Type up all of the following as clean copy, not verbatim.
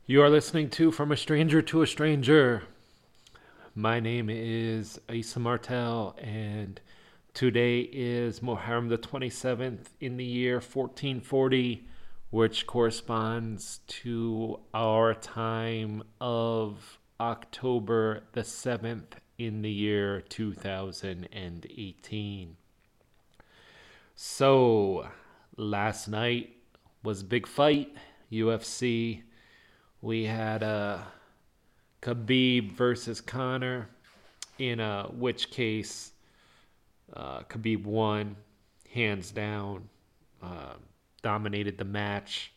You are listening to From a Stranger to a Stranger. My name is Issa Martel, and today is Muharram the 27th in the year 1440, which corresponds to our time of October the 7th in the year 2018. So, last night was a big fight, UFC. We had Khabib versus Conor, in which case Khabib won hands down, uh, dominated the match.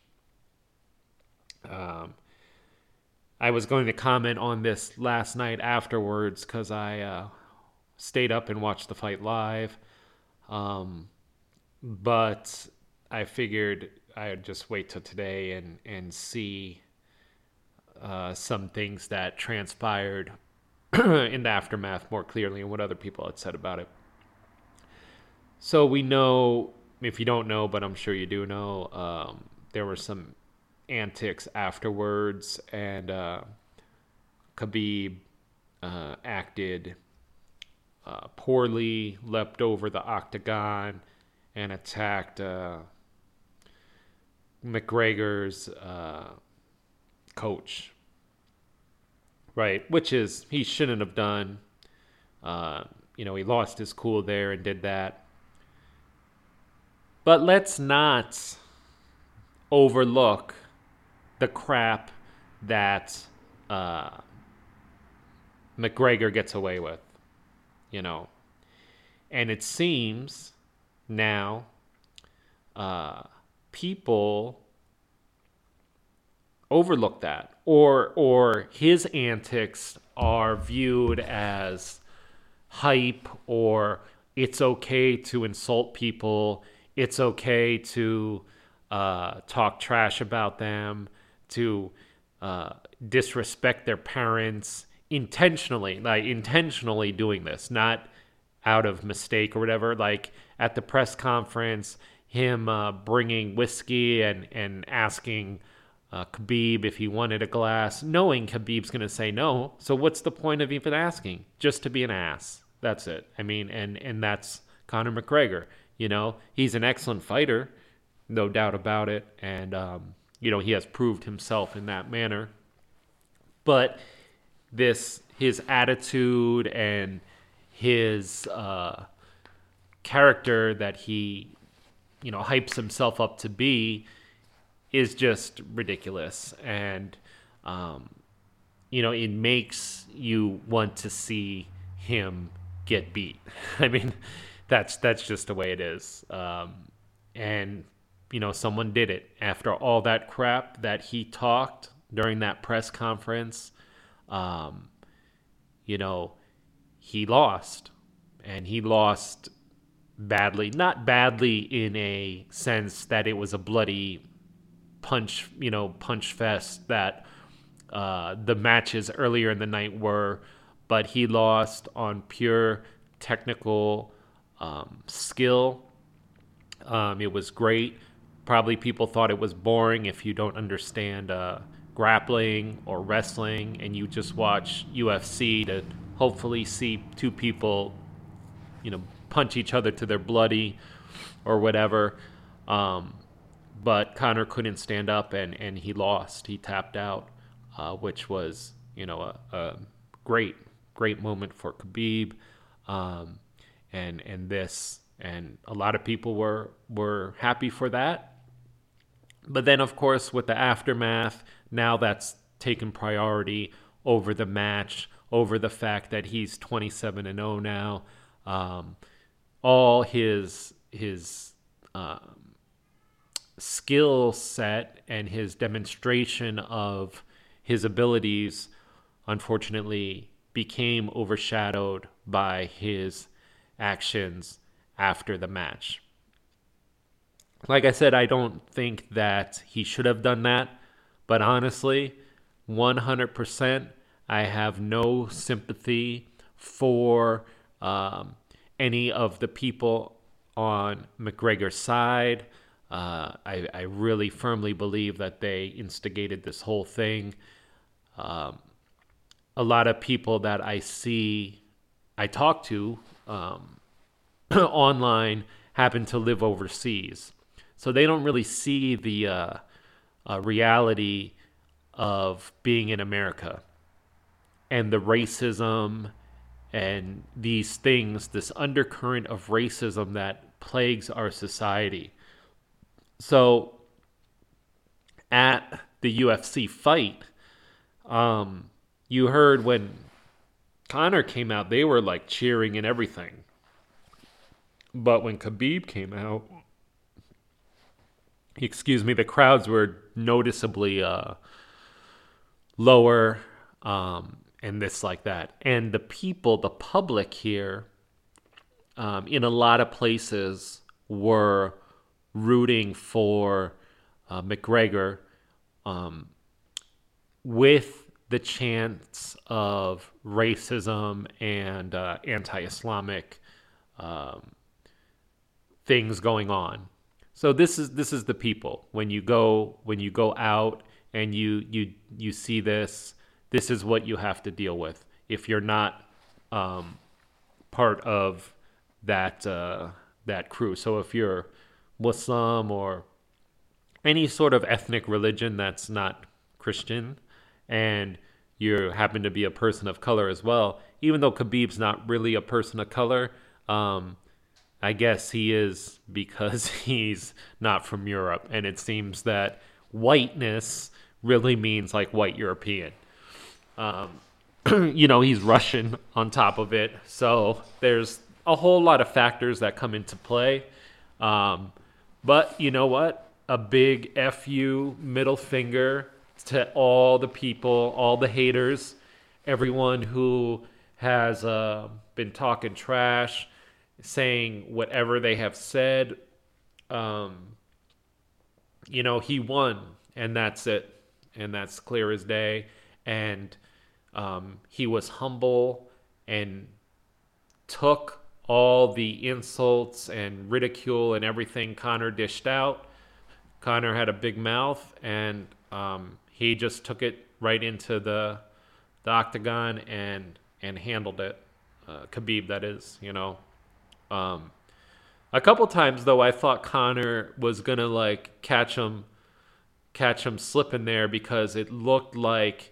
Um, I was going to comment on this last night afterwards because I stayed up and watched the fight live, um, but I figured I'd just wait till today and see some things that transpired in the aftermath more clearly and what other people had said about it. So we know, if you don't know, but I'm sure you do know, there were some antics afterwards, and Khabib acted poorly, leapt over the octagon, and attacked McGregor's coach, right? Which is, he shouldn't have done. He lost his cool there and did that. But let's not overlook the crap that uh, McGregor gets away with, you know. And it seems now people overlook that, or his antics are viewed as hype, or it's okay to insult people, it's okay to talk trash about them, to disrespect their parents intentionally, like intentionally doing this, not out of mistake or whatever. Like at the press conference, him bringing whiskey and asking Khabib if he wanted a glass, knowing Khabib's going to say no. So what's the point of even asking? Just to be an ass. That's it. I mean, and that's Conor McGregor. He's an excellent fighter, no doubt about it, and he has proved himself in that manner. But his attitude and his character that he hypes himself up to be is just ridiculous, and it makes you want to see him get beat. I mean, that's just the way it is. And someone did it after all that crap that he talked during that press conference. Um, you know, he lost, and he lost badly. Not badly in a sense that it was a bloody punch fest that the matches earlier in the night were, but he lost on pure technical skill. It was great. Probably people thought it was boring if you don't understand grappling or wrestling, and you just watch UFC to hopefully see two people, punch each other to their bloody or whatever. But Connor couldn't stand up, and he lost. He tapped out, which was, a great moment for Khabib. Um, and a lot of people were happy for that. But then, of course, with the aftermath, now that's taken priority over the match, over the fact that he's 27-0 now. Um, all his skill set and his demonstration of his abilities, unfortunately, became overshadowed by his actions after the match. Like I said, I don't think that he should have done that, but honestly, 100%, I have no sympathy for any of the people on McGregor's side. I really firmly believe that they instigated this whole thing. A lot of people that I talk to online happen to live overseas. So they don't really see the reality of being in America and the racism and these things, this undercurrent of racism that plagues our society. So at the UFC fight, you heard when Conor came out, they were like cheering and everything. But when Khabib came out, the crowds were noticeably lower, and this like that. And the people, the public here, in a lot of places were rooting for McGregor, with the chance of racism and anti-Islamic things going on. So this is the people. When you go out and you see this is what you have to deal with if you're not part of that crew. So if you're Muslim or any sort of ethnic religion that's not Christian, and you happen to be a person of color as well, even though Khabib's not really a person of color, I guess he is because he's not from Europe, and it seems that whiteness really means like white European. He's Russian on top of it, so there's a whole lot of factors that come into play. But you know what? A big FU middle finger to all the people, all the haters, everyone who has been talking trash, saying whatever they have said. He won, and that's it. And that's clear as day. And he was humble and took all the insults and ridicule and everything Conor dished out. Conor had a big mouth, and he just took it right into the octagon and handled it. Khabib, that is, A couple times though, I thought Conor was gonna like catch him slipping there, because it looked like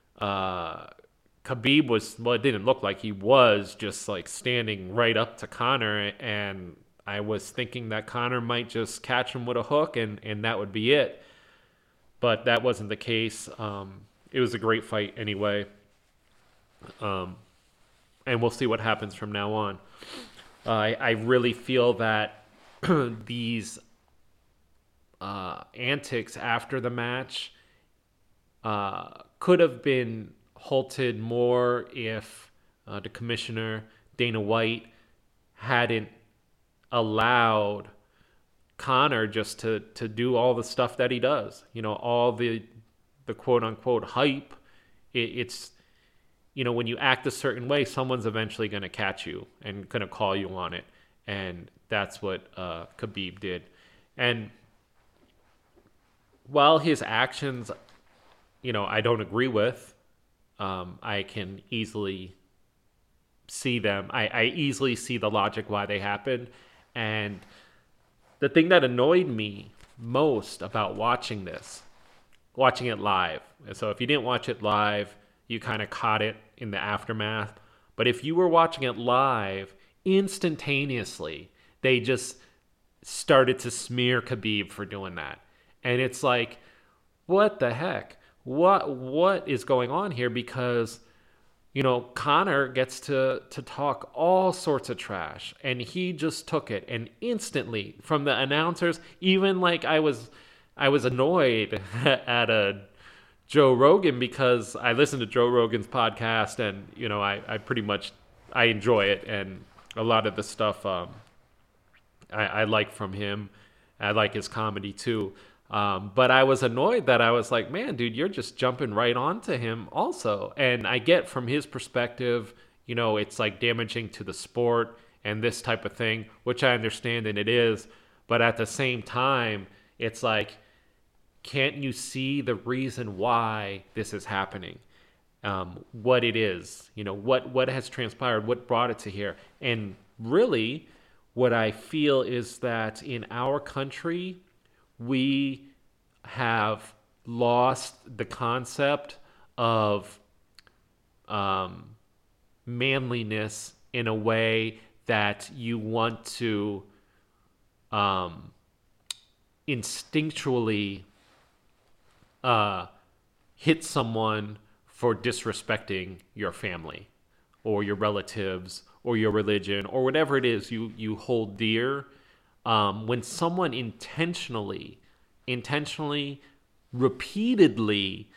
Khabib was, well, it didn't look like, he was just like standing right up to Conor, and I was thinking that Conor might just catch him with a hook and that would be it. But that wasn't the case. It was a great fight anyway. And we'll see what happens from now on. I really feel that these antics after the match could have been halted more if the commissioner, Dana White, hadn't allowed Conor just to do all the stuff that he does. All the quote unquote hype. It's when you act a certain way, someone's eventually going to catch you and going to call you on it. And that's what Khabib did. And while his actions, I don't agree with, I can easily see them. I easily see the logic why they happened. And the thing that annoyed me most about watching it live. So if you didn't watch it live, you kind of caught it in the aftermath. But if you were watching it live, instantaneously, they just started to smear Khabib for doing that. And it's like, what the heck? What is going on here? Because, Conor gets to talk all sorts of trash, and he just took it, and instantly from the announcers, even like I was annoyed at Joe Rogan, because I listen to Joe Rogan's podcast, and I pretty much I enjoy it, and a lot of the stuff I like from him. I like his comedy too. But I was annoyed that I was like, man, dude, you're just jumping right onto him also. And I get from his perspective, it's like damaging to the sport and this type of thing, which I understand, and it is. But at the same time, it's like, can't you see the reason why this is happening? What it is, what has transpired, what brought it to here. And really, what I feel is that in our country, we have lost the concept of manliness in a way that you want to instinctually hit someone for disrespecting your family or your relatives or your religion or whatever it is you hold dear. When someone intentionally, repeatedly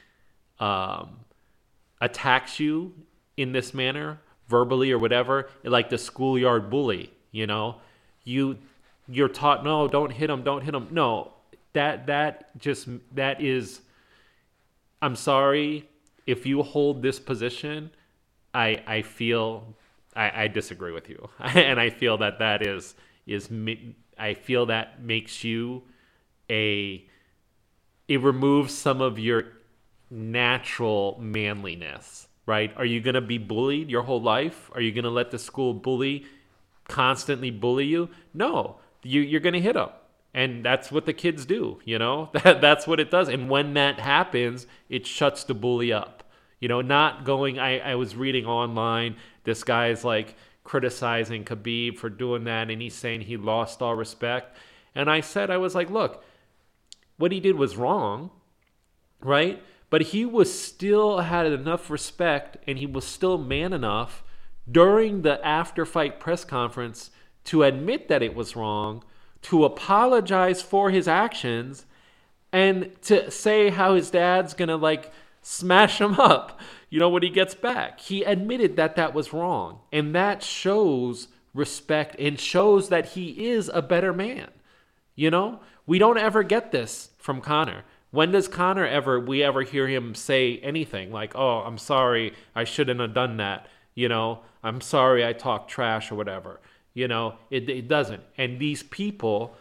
attacks you in this manner, verbally or whatever, like the schoolyard bully, you're taught, no, don't hit him. No, that is, I'm sorry, if you hold this position, I feel I disagree with you, and I feel that is I feel that makes you it removes some of your natural manliness, right? Are you going to be bullied your whole life? Are you going to let the school constantly bully you? No, you're going to hit them. And that's what the kids do, that's what it does. And when that happens, it shuts the bully up, not going, I was reading online, this guy is like criticizing Khabib for doing that. And he's saying he lost all respect. And I was like, look, what he did was wrong, right? But he still had enough respect, and he was still man enough during the after-fight press conference to admit that it was wrong, to apologize for his actions, and to say how his dad's gonna smash him up, when he gets back. He admitted that was wrong, and that shows respect and shows that he is a better man. We don't ever get this from Conor. When does Conor we ever hear him say anything like, oh, I'm sorry, I shouldn't have done that. I'm sorry I talked trash or whatever. It doesn't. And these people,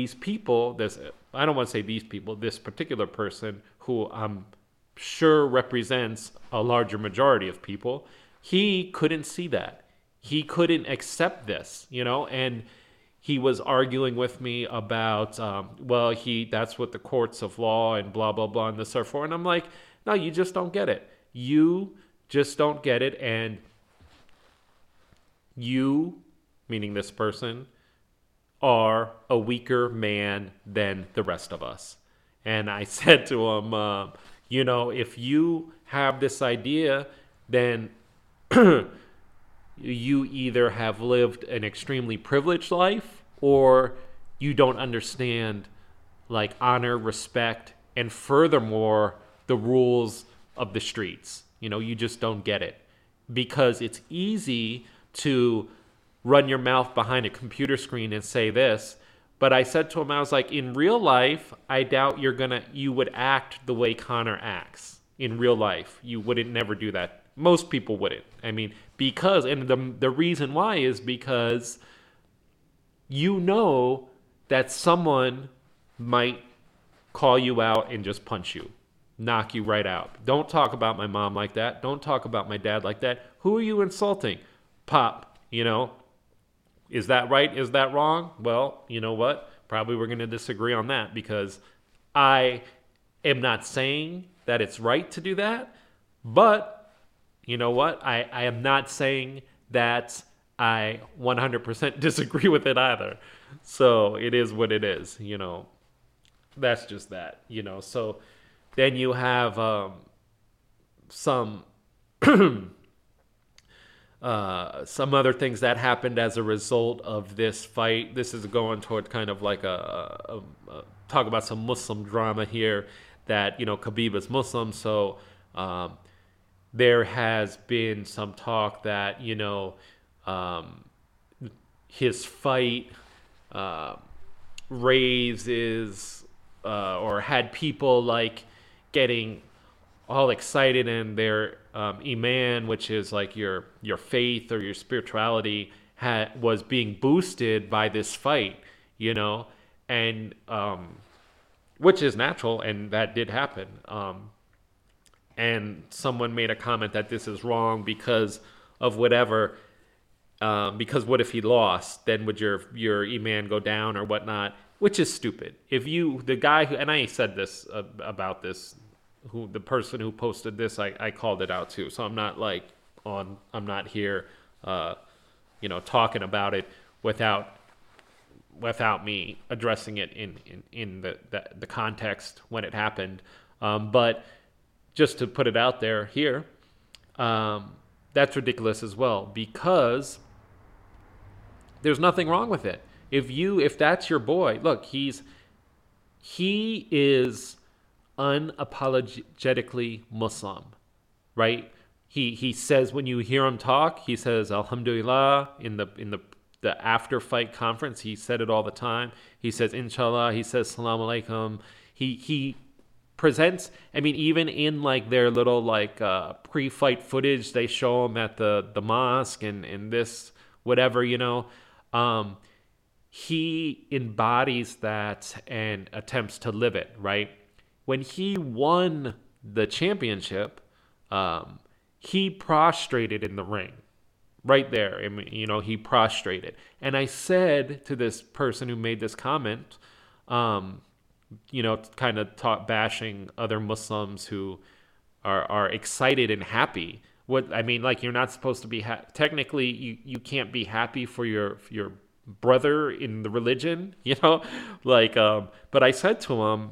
I don't want to say these people, this particular person who I'm sure represents a larger majority of people, he couldn't see that. He couldn't accept this, and he was arguing with me about, that's what the courts of law and blah, blah, blah, and this are for. And I'm like, no, you just don't get it. You just don't get it. And you, meaning this person, are a weaker man than the rest of us. And I said to him, if you have this idea, then you either have lived an extremely privileged life or you don't understand honor, respect, and furthermore, the rules of the streets. You just don't get it, because it's easy to run your mouth behind a computer screen and say this. But I said to him, I was like, in real life, I doubt you would act the way Conor acts in real life. You wouldn't never do that. Most people wouldn't. I mean, because, and the reason why is because that someone might call you out and just punch you, knock you right out. Don't talk about my mom like that. Don't talk about my dad like that. Who are you insulting? Pop, Is that right? Is that wrong? Well, you know what? Probably we're going to disagree on that, because I am not saying that it's right to do that, but you know what? I am not saying that I 100% disagree with it either. So it is what it is, That's just that, So then you have some other things that happened as a result of this fight. This is going toward kind of like a talk about some Muslim drama here, that, Khabib is Muslim. So there has been some talk that, his fight raises or had people getting all excited, and their iman, which is your faith or your spirituality, was being boosted by this fight, and which is natural, and that did happen. And someone made a comment that this is wrong because of whatever. Because what if he lost? Then would your iman go down or whatnot? Which is stupid. If the guy who, and I said this about this, the person who posted this, I called it out too. So I'm not I'm not here, talking about it without me addressing it in the context when it happened. But just to put it out there here, that's ridiculous as well, because there's nothing wrong with it. If that's your boy, look, he is unapologetically Muslim, right? He says, when you hear him talk, he says Alhamdulillah in the after fight conference. He said it all the time. He says Inshallah. He says Salam Alaikum. He presents. I mean, even in like their little pre-fight footage, they show him at the mosque and this whatever, he embodies that and attempts to live it, right? When he won the championship, he prostrated in the ring. Right there. I mean, he prostrated. And I said to this person who made this comment, kind of bashing other Muslims who are excited and happy. You're not supposed to be technically you can't be happy for your brother in the religion, but I said to him,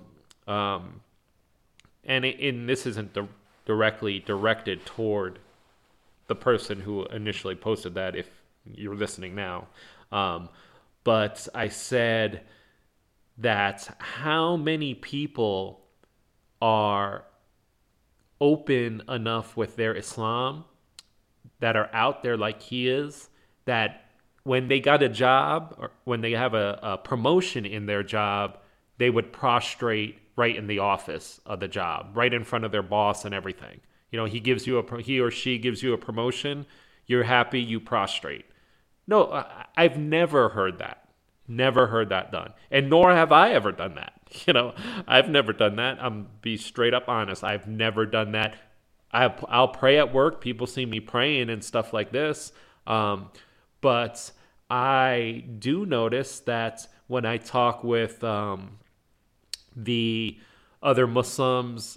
and this isn't directly directed toward the person who initially posted that, if you're listening now, but I said that how many people are open enough with their Islam that are out there like he is, that when they got a job or when they have a promotion in their job, they would prostrate right in the office of the job, right in front of their boss and everything. He or she gives you a promotion, you're happy, you prostrate. No, I've never heard that. Never heard that done. And nor have I ever done that. I've never done that. I'm be straight up honest. I've never done that. I'll pray at work. People see me praying and stuff like this. But I do notice that when I talk with the other Muslims,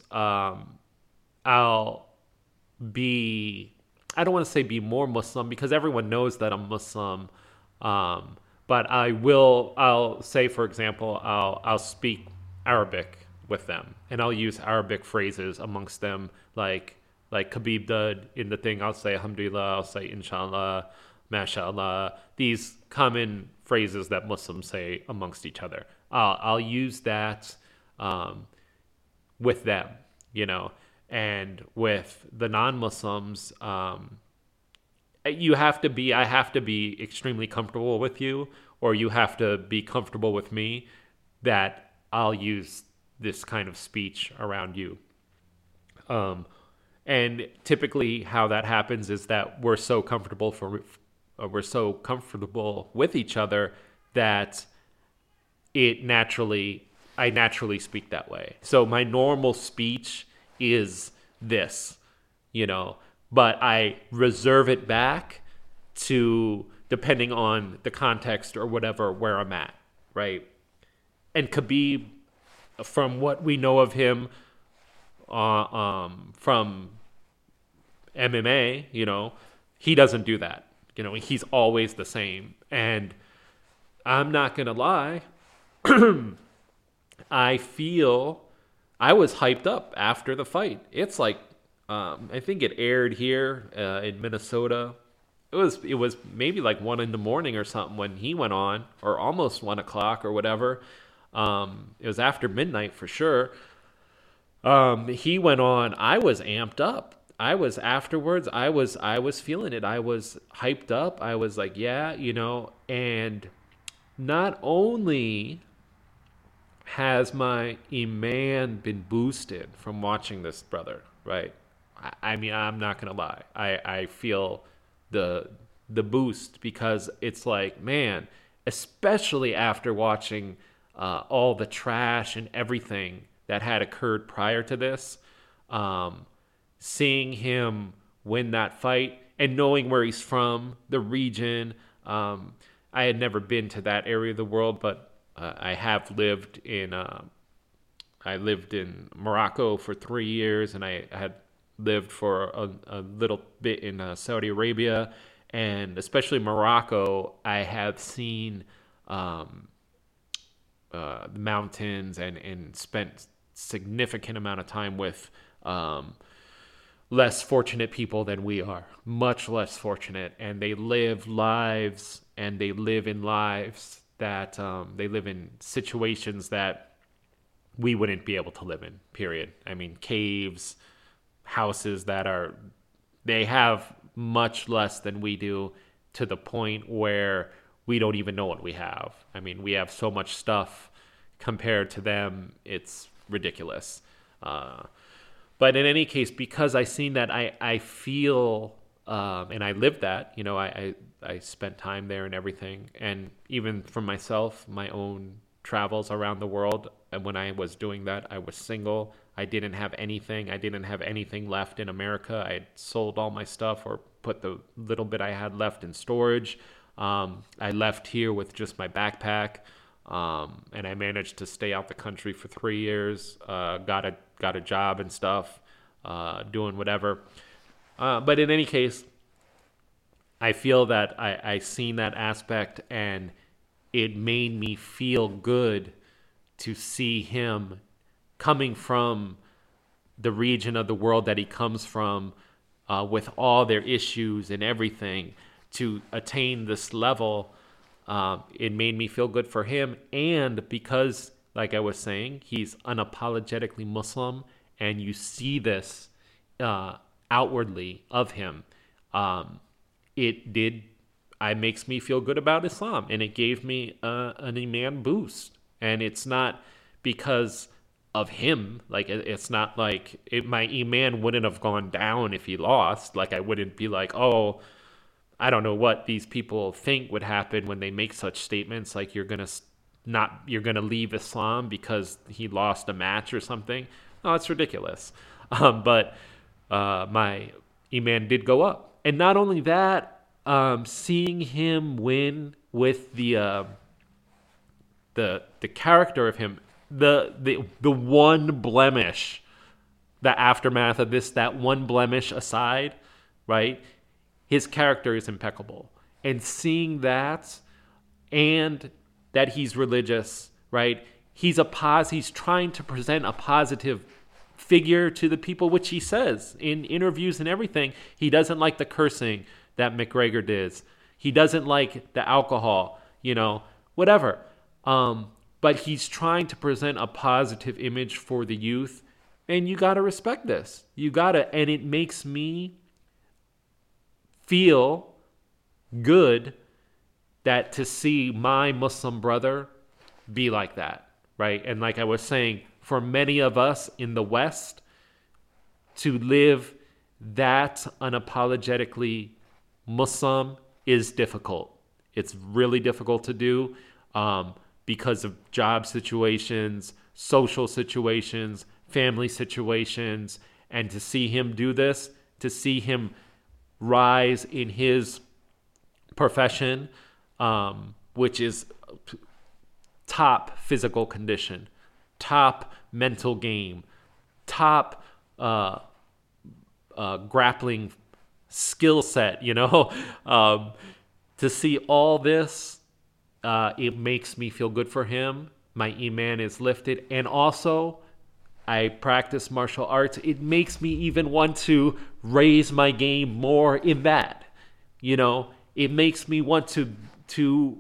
I'll be, I don't want to say be more Muslim because everyone knows that I'm Muslim. But I'll say, for example, I'll speak Arabic with them and I'll use Arabic phrases amongst them, like Khabib did in the thing. I'll say Alhamdulillah, I'll say Inshallah, MashaAllah, these common phrases that Muslims say amongst each other. I'll use that with them, and with the non-Muslims, I have to be extremely comfortable with you, or you have to be comfortable with me, that I'll use this kind of speech around you. And typically how that happens is that we're so comfortable with each other that I naturally speak that way. So my normal speech is this, but I reserve it back to depending on the context or whatever where I'm at, right? And Khabib, from what we know of him from MMA, he doesn't do that. He's always the same. And I'm not going to lie, I feel I was hyped up after the fight. It's like, I think it aired here in Minnesota. It was maybe like 1 a.m. or something when he went on, or almost 1 o'clock or whatever. It was after midnight for sure. He went on. I was amped up. I was feeling it. I was hyped up. I was like, yeah, and not only has my iman been boosted from watching this brother, right? I mean, I'm not going to lie. I feel the boost because it's like, man, especially after watching all the trash and everything that had occurred prior to this. Seeing him win that fight and knowing where he's from, the region. I had never been to that area of the world, but I have lived in. I lived in Morocco for 3 years, and I had lived for a little bit in Saudi Arabia, and especially Morocco. I have seen the mountains and spent significant amount of time with less fortunate people than we are, much less fortunate, and they live lives and they live in lives that they live in situations that we wouldn't be able to live in, period. I mean, caves, houses they have much less than we do, to the point where we don't even know what we have. I mean, we have so much stuff compared to them, it's ridiculous. But in any case, because I seen that, I feel, and I lived that, I spent time there and everything. And even for myself, my own travels around the world, and when I was doing that, I was single. I didn't have anything. I didn't have anything left in America. I had sold all my stuff or put the little bit I had left in storage. I left here with just my backpack, and I managed to stay out the country for 3 years. Got a job and stuff, doing whatever. But in any case, I feel that I seen that aspect, and it made me feel good to see him coming from the region of the world that he comes from, with all their issues and everything, to attain this level. It made me feel good for him. And because, like I was saying, he's unapologetically Muslim, and you see this outwardly of him, it makes me feel good about Islam, and it gave me an iman boost. And it's not because of him. Like, it's not like my iman wouldn't have gone down if he lost. Like, I wouldn't be like, oh, I don't know what these people think would happen when they make such statements, like you're gonna leave Islam because he lost a match or something. No, it's ridiculous. But my iman did go up, and not only that, seeing him win with the character of him, the one blemish, the aftermath of this, that one blemish aside, right? His character is impeccable. And seeing that, and that he's religious, right? He's trying to present a positive figure to the people, which he says in interviews and everything. He doesn't like the cursing that McGregor does. He doesn't like the alcohol, whatever. But he's trying to present a positive image for the youth. And you got to respect this. And it makes me feel good that to see my Muslim brother be like that, right? And like I was saying, for many of us in the West, to live that unapologetically Muslim is difficult. It's really difficult to do, because of job situations, social situations, family situations. And to see him do this, to see him rise in his profession, which is top physical condition, top mental game, top grappling skill set, to see all this, it makes me feel good for him. My iman is lifted. And also, I practice martial arts. It makes me even want to raise my game more in that. It makes me want to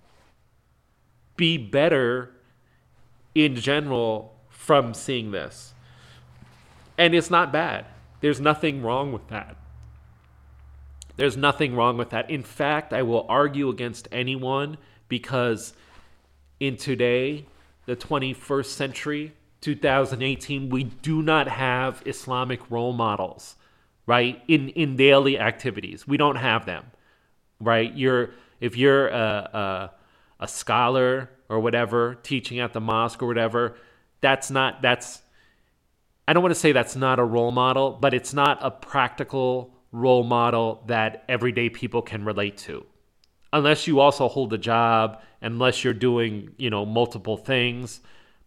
be better in general from seeing this. And it's not bad. There's nothing wrong with that. There's nothing wrong with that. In fact, I will argue against anyone, because in today, the 21st century, 2018, we do not have Islamic role models, right? In daily activities. We don't have them, right? If you're a scholar, or whatever, teaching at the mosque or whatever, I don't want to say that's not a role model, but it's not a practical role model that everyday people can relate to. Unless you also hold a job, unless you're doing, multiple things,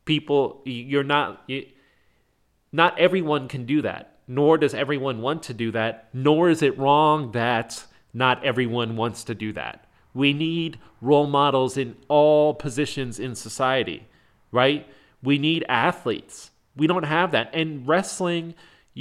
not everyone can do that, nor does everyone want to do that, nor is it wrong that not everyone wants to do that. We need role models in all positions in society, right? We need athletes. We don't have that. And wrestling,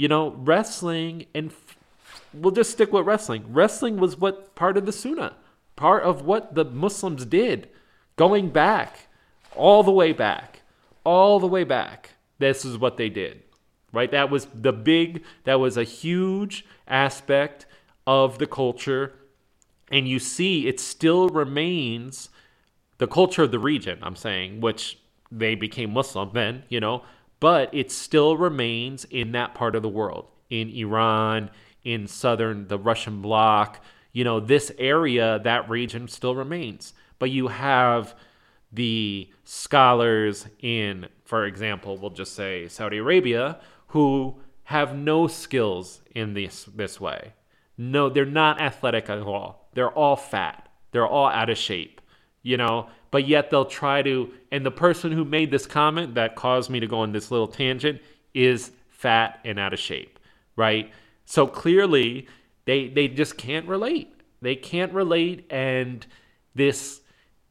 we'll just stick with wrestling. Wrestling was what part of the Sunnah, part of what the Muslims did, going back, all the way back. This is what they did, right? That was a huge aspect of the culture. And you see, it still remains the culture of the region, I'm saying, which they became Muslim then, but it still remains in that part of the world, in Iran, in the Russian bloc, this area, that region still remains. But you have the scholars in, for example, we'll just say Saudi Arabia, who have no skills in this way. No, they're not athletic at all. They're all fat. They're all out of shape, but yet they'll try to, and the person who made this comment that caused me to go on this little tangent is fat and out of shape, right? So clearly they just can't relate. They can't relate, and this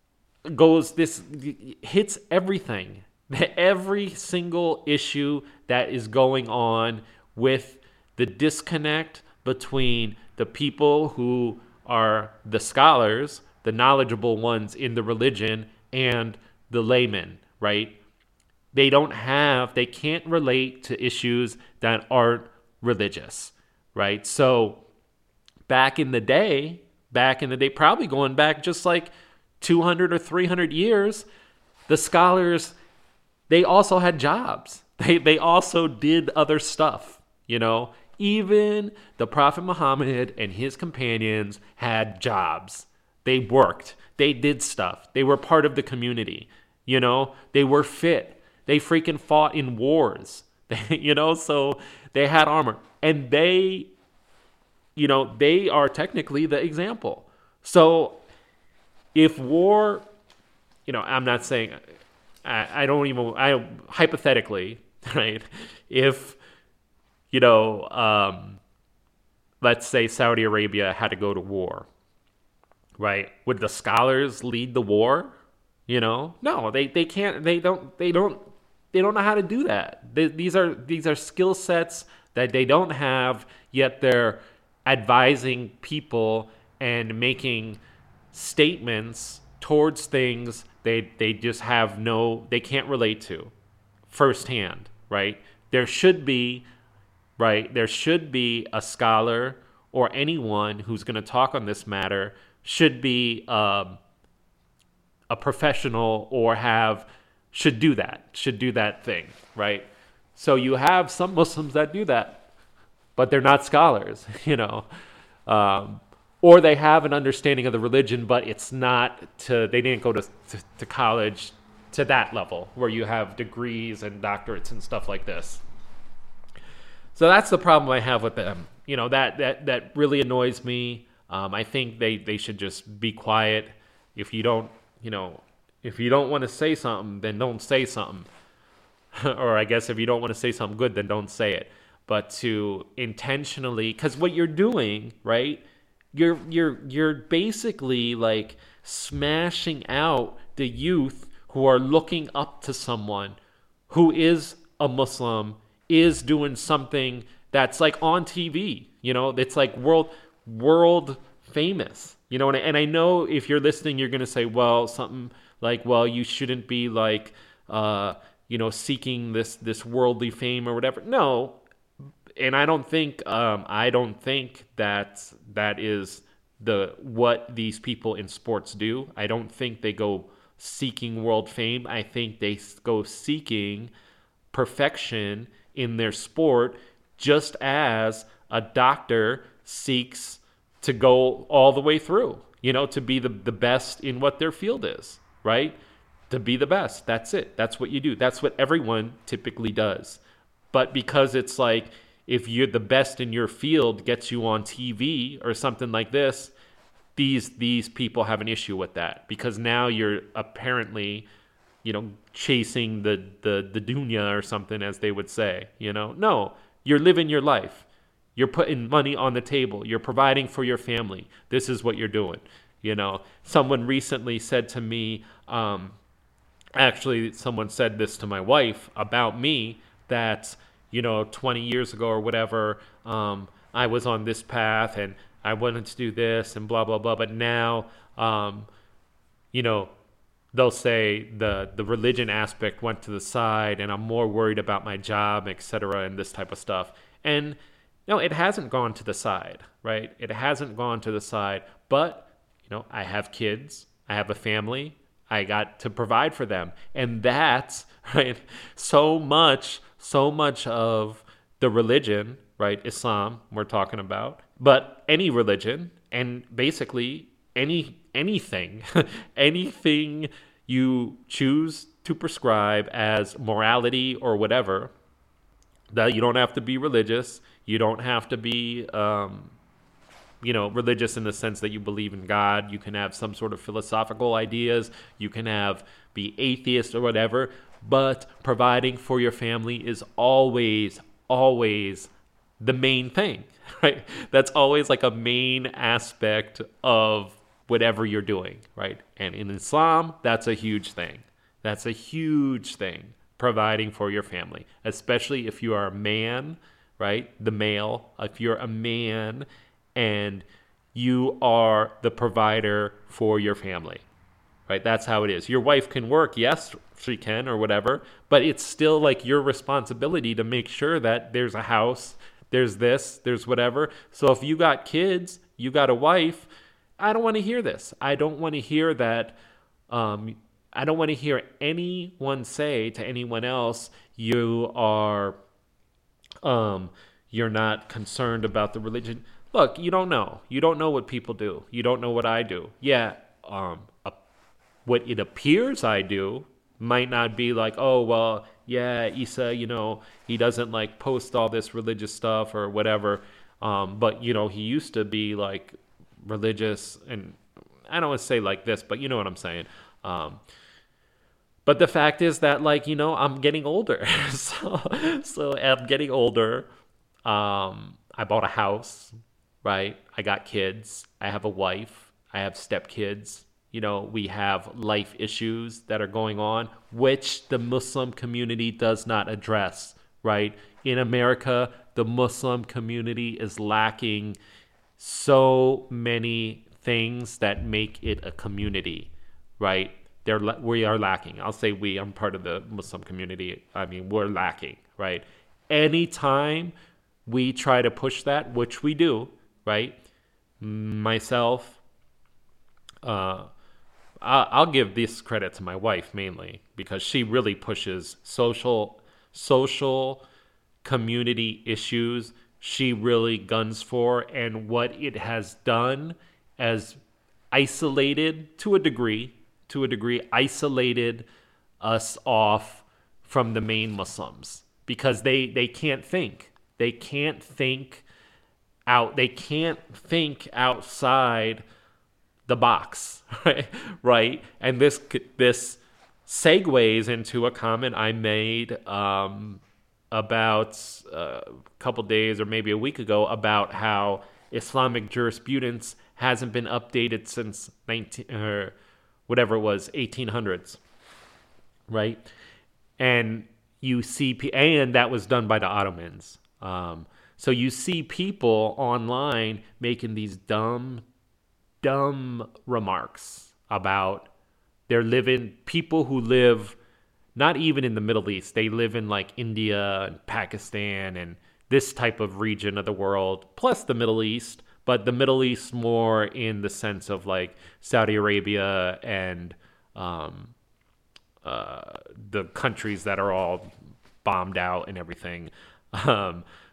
hits everything. Every single issue that is going on with the disconnect between the people who are the scholars, the knowledgeable ones in the religion, and the laymen, right? They can't relate to issues that aren't religious, right? So back in the day, probably going back just like 200 or 300 years, the scholars, they also had jobs. They also did other stuff, Even the Prophet Muhammad and his companions had jobs. They worked. They did stuff. They were part of the community. They were fit. They freaking fought in wars. So they had armor. And they are technically the example. So if war, I'm not saying, hypothetically, right? If, let's say Saudi Arabia had to go to war, right? Would the scholars lead the war? No, they can't. They don't know how to do that. These are skill sets that they don't have, yet they're advising people and making statements towards things they just they can't relate to firsthand, right? There should be a scholar or anyone who's going to talk on this matter should be a professional or should do that thing, right? So you have some Muslims that do that, but they're not scholars, or they have an understanding of the religion, but it's not they didn't go to college to that level where you have degrees and doctorates and stuff like this. So that's the problem I have with them. That really annoys me. I think they should just be quiet. If you don't want to say something, then don't say something. Or I guess if you don't want to say something good, then don't say it. But to intentionally, because what you're doing, right? You're basically like smashing out the youth who are looking up to someone who is a Muslim, is doing something that's like on TV, it's like world famous, and I know if you're listening, you're going to say, well, something like, well, you shouldn't be like, seeking this worldly fame or whatever. No. And I don't think that is what these people in sports do. I don't think they go seeking world fame. I think they go seeking perfection in their sport, just as a doctor seeks to go all the way through, to be the best in what their field is, right? to be the best. That's it. That's what you do. That's what everyone typically does. But because it's like, if you're the best in your field gets you on TV or something like this, these people have an issue with that, because now you're apparently, chasing the dunya or something, as they would say. No, you're living your life. You're putting money on the table. You're providing for your family. This is what you're doing. Someone recently said to me, actually, someone said this to my wife about me, that 20 years ago or whatever, I was on this path and I wanted to do this and blah blah blah, but now you know they'll say the religion aspect went to the side and I'm more worried about my job, etc., and this type of stuff. And no, it hasn't gone to the side, right? It hasn't gone to the side, but I have kids, I have a family, I got to provide for them. And that's right, so much of the religion, right? Islam, we're talking about, but any religion, and basically anything, anything you choose to prescribe as morality or whatever, that you don't have to be religious. You don't have to be, religious in the sense that you believe in God. You can have some sort of philosophical ideas. You can be atheist or whatever. But providing for your family is always the main thing, right? That's always like a main aspect of whatever you're doing, right? And in Islam, that's a huge thing. That's a huge thing, providing for your family, especially if you are a man, right? The male, if you're a man and you are the provider for your family, right? That's how it is. Your wife can work, yes, she can, or whatever, but it's still like your responsibility to make sure that there's a house, there's this, there's whatever. So if you got kids, you got a wife, I don't want to hear this. I don't want to hear that. I don't want to hear anyone say to anyone else, you're not concerned about the religion. Look, you don't know. You don't know what people do. You don't know what I do. Yeah, what it appears I do might not be like, oh, well, yeah, Isa, he doesn't like post all this religious stuff or whatever. But, he used to be like religious, and I don't want to say like this, but you know what I'm saying. But the fact is that, like, I'm getting older. so I'm getting older. I bought a house, right? I got kids. I have a wife. I have stepkids. We have life issues that are going on, which the Muslim community does not address, right? In America, the Muslim community is lacking so many things that make it a community, right? We are lacking. I'll say we. I'm part of the Muslim community. I mean, we're lacking, right? Anytime we try to push that, which we do, right? Myself, I'll give this credit to my wife mainly, because she really pushes social community issues. She really guns for, and what it has done as isolated to a degree, isolated us off from the main Muslims, because they can't think. They can't think outside the box, right? And this segues into a comment I made about a couple days or maybe a week ago about how Islamic jurisprudence hasn't been updated since 1800s, right? And you see, and that was done by the Ottomans. So you see people online making these dumb remarks about people who live not even in the Middle East. They live in like India and Pakistan and this type of region of the world, plus the Middle East, but the Middle East more in the sense of like Saudi Arabia and the countries that are all bombed out and everything.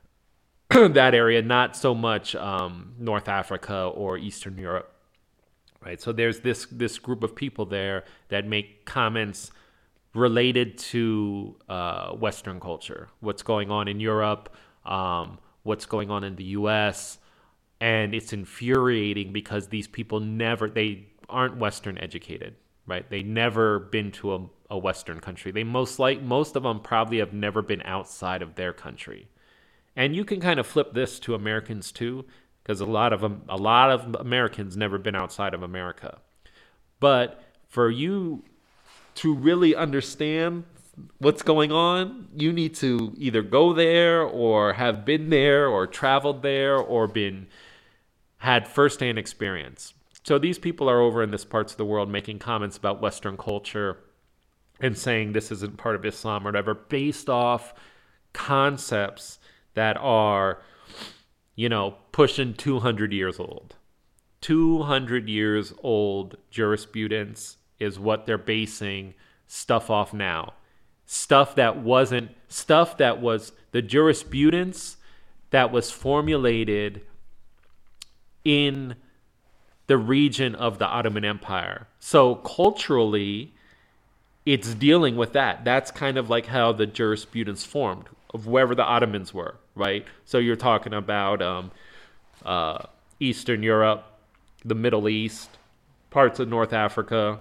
That area, not so much North Africa or Eastern Europe. right? So there's this group of people there that make comments related to Western culture, what's going on in Europe, what's going on in the U.S., and it's infuriating because these people they aren't Western educated, right? They never been to a Western country. Most of them probably have never been outside of their country. And you can kind of flip this to Americans too, because a lot of Americans never been outside of America. But for you to really understand what's going on, you need to either go there or have been there or traveled there or had firsthand experience. So these people are over in this parts of the world making comments about Western culture and saying this isn't part of Islam or whatever, based off concepts that are, pushing 200 years old. 200 years old jurisprudence is what they're basing stuff off now. Stuff that was the jurisprudence that was formulated in the region of the Ottoman Empire. So culturally, it's dealing with that. That's kind of like how the jurisprudence formed of wherever the Ottomans were, right? So you're talking about Eastern Europe, the Middle East, parts of North Africa.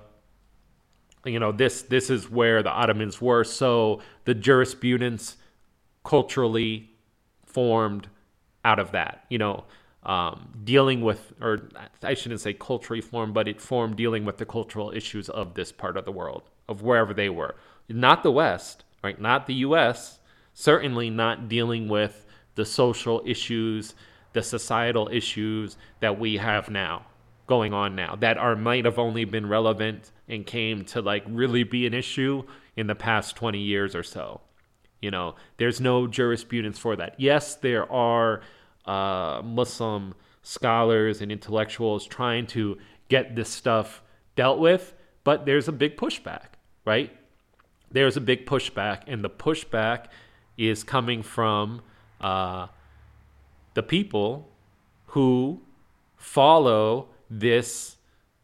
This is where the Ottomans were. So the jurisprudence culturally formed out of that, dealing with, or I shouldn't say culturally formed, but it formed dealing with the cultural issues of this part of the world, of wherever they were. Not the West, right? Not the U.S., certainly not dealing with the social issues, the societal issues that we have now, going on now, that might have only been relevant and came to really be an issue in the past 20 years or so. There's no jurisprudence for that. Yes, there are Muslim scholars and intellectuals trying to get this stuff dealt with, but there's a big pushback, right? There's a big pushback, and the pushback is coming from the people who follow this.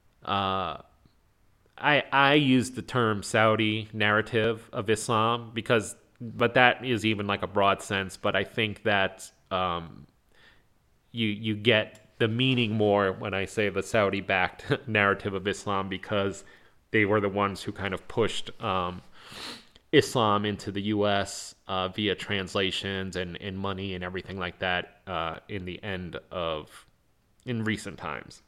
I use the term Saudi narrative of Islam but that is even a broad sense. But I think that you get the meaning more when I say the Saudi-backed narrative of Islam, because they were the ones who kind of pushed Islam into the U.S. Via translations and money and everything like that in recent times.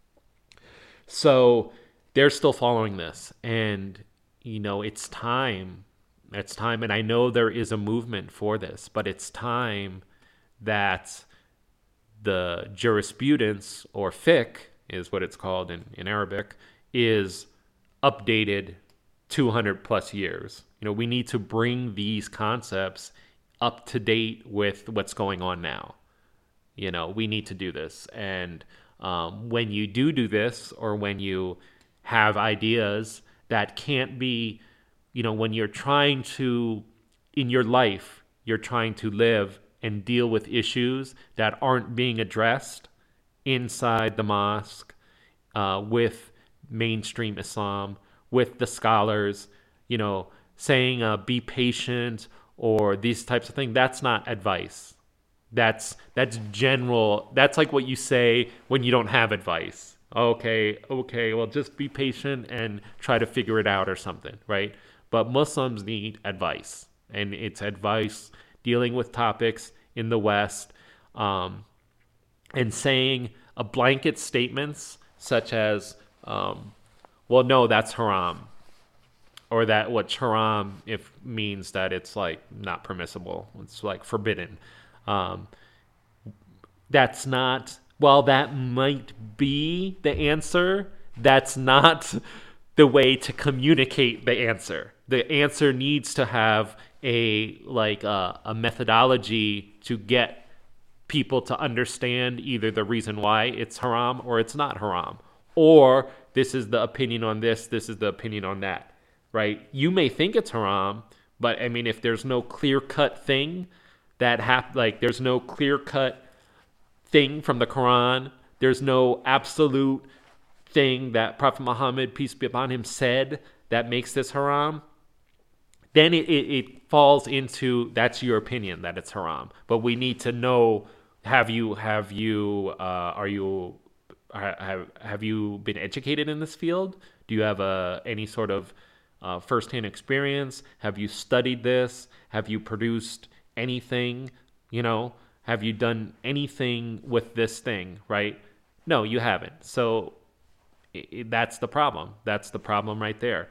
So they're still following this, and it's time. It's time, and I know there is a movement for this, but it's time that the jurisprudence, or fiqh is what it's called in Arabic, is updated 200 plus years. We need to bring these concepts up to date with what's going on now. We need to do this. And when you do this, or when you have ideas that can't be, when you're trying to, in your life, you're trying to live and deal with issues that aren't being addressed inside the mosque, with mainstream Islam, with the scholars, saying be patient or these types of things. That's not advice. That's general. That's like what you say when you don't have advice. Okay, well, just be patient and try to figure it out or something, right? But Muslims need advice, and it's advice dealing with topics in the West, and saying a blanket statements such as, well, no, that's haram, or that what haram means that it's not permissible, it's forbidden. That's not, while that might be the answer, that's not the way to communicate the answer. The answer needs to have a methodology to get people to understand either the reason why it's haram or it's not haram, or this is the opinion on this is the opinion on that, right? You may think it's haram, but if there's no clear-cut thing there's no clear-cut thing from the Quran, there's no absolute thing that Prophet Muhammad, peace be upon him, said that makes this haram, then it falls into that's your opinion that it's haram. But we need to know, have you been educated in this field? Do you have any sort of firsthand experience? Have you studied this? Have you produced anything? Have you done anything with this thing, right? No, you haven't. So that's the problem. That's the problem right there.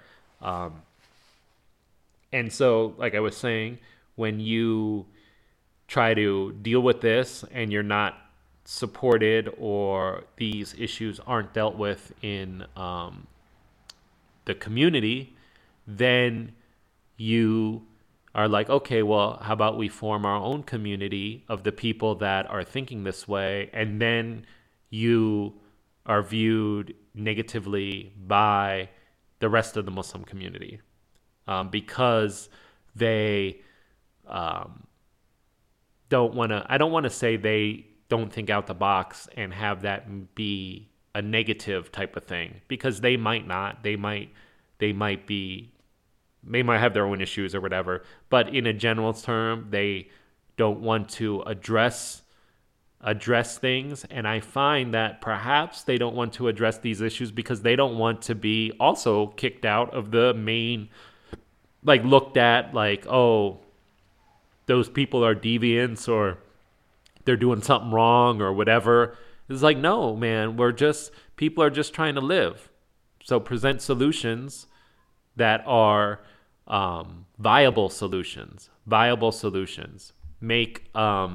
And so, like I was saying, when you try to deal with this and you're not supported, or these issues aren't dealt with in the community, then you are like, okay, well, how about we form our own community of the people that are thinking this way, and then you are viewed negatively by the rest of the Muslim community, because they don't want to. I don't want to say they don't think out the box and have that be a negative type of thing, because they might not. They might have their own issues or whatever. But in a general term, they don't want to address things. And I find that perhaps they don't want to address these issues because they don't want to be also kicked out of the main, like, looked at like, oh, those people are deviants, or they're doing something wrong or whatever. It's like, no, man, people are just trying to live. So present solutions that are viable solutions. Make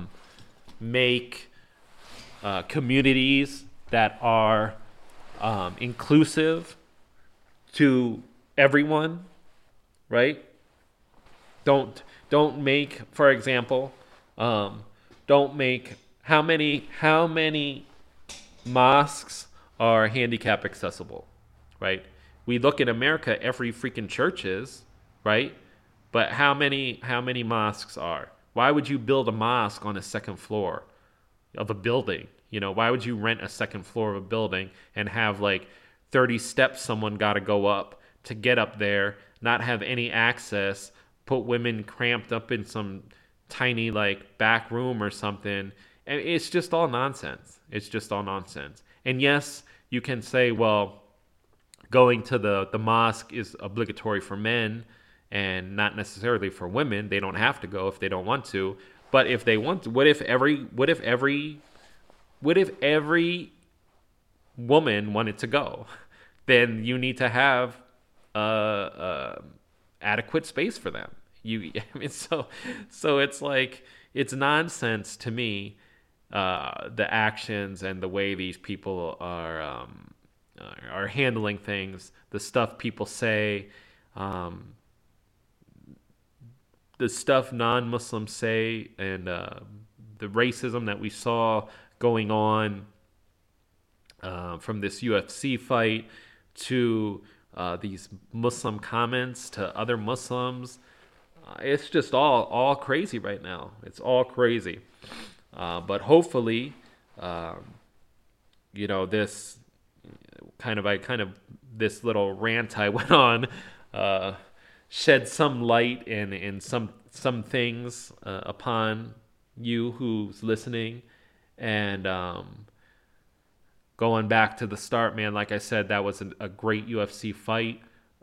communities that are inclusive to everyone, right? Don't make, for example, don't make how many mosques are handicap accessible, right? We look in America, every freaking church is, right? But how many mosques are? Why would you build a mosque on a second floor of a building? Why would you rent a second floor of a building and have like 30 steps someone got to go up to get up there, not have any access, put women cramped up in some tiny like back room or something? And it's just all nonsense. And yes, you can say, well, going to the mosque is obligatory for men and not necessarily for women. They don't have to go if they don't want to. But if they want to, what if every woman wanted to go? Then you need to have adequate space for them. So it's like, it's nonsense to me, the actions and the way these people are handling things, the stuff people say, the stuff non-Muslims say, and the racism that we saw going on from this UFC fight to these Muslim comments to other Muslims. It's just all crazy right now. It's all crazy. But hopefully, this this little rant I went on shed some light and some things upon you who's listening. And going back to the start, man, like I said, that was a great UFC fight.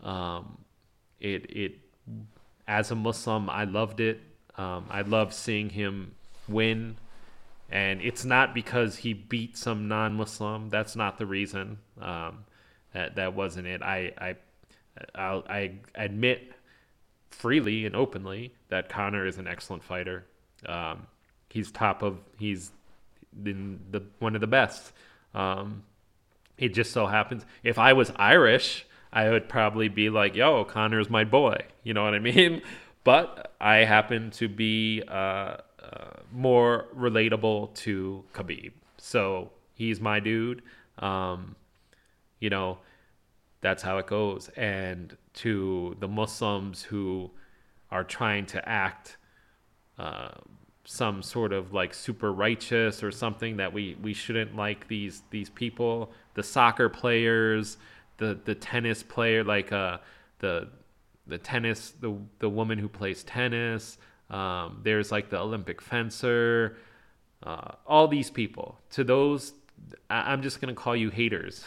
It as a Muslim, I loved it. I loved seeing him win. And it's not because he beat some non-Muslim. That's not the reason. That wasn't it. I admit freely and openly that Conor is an excellent fighter. He's one of the best. It just so happens, if I was Irish, I would probably be like, yo, Conor's my boy. You know what I mean? But I happen to be more relatable to Khabib. So he's my dude. That's how it goes. And to the Muslims who are trying to act some sort of like super righteous or something, that we shouldn't like these people, the soccer players, the tennis player, like the tennis, the woman who plays tennis. There's like the Olympic fencer. All these people. To those, I'm just gonna call you haters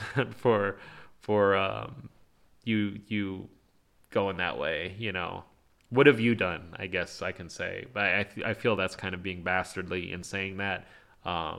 for you going that way. What have you done? I guess I can say, but I feel that's kind of being bastardly in saying that. Um,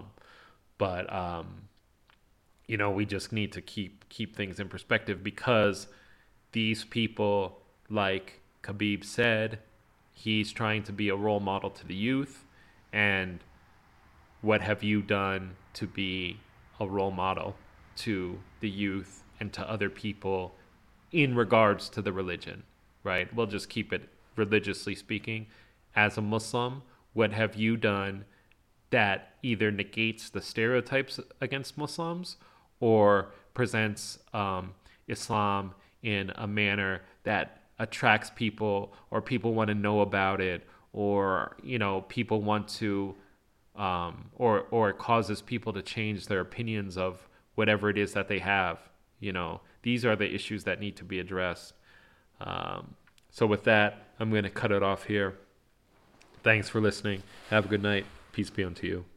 but we just need to keep things in perspective, because these people, like Khabib said, he's trying to be a role model to the youth. And what have you done to be a role model to the youth and to other people in regards to the religion, right? We'll just keep it religiously speaking. As a Muslim, what have you done that either negates the stereotypes against Muslims, or presents Islam in a manner that attracts people, or people want to know about it, or people want to, or it causes people to change their opinions of whatever it is that they have. These are the issues that need to be addressed. So with that, I'm going to cut it off here. Thanks for listening. Have a good night. Peace be unto you.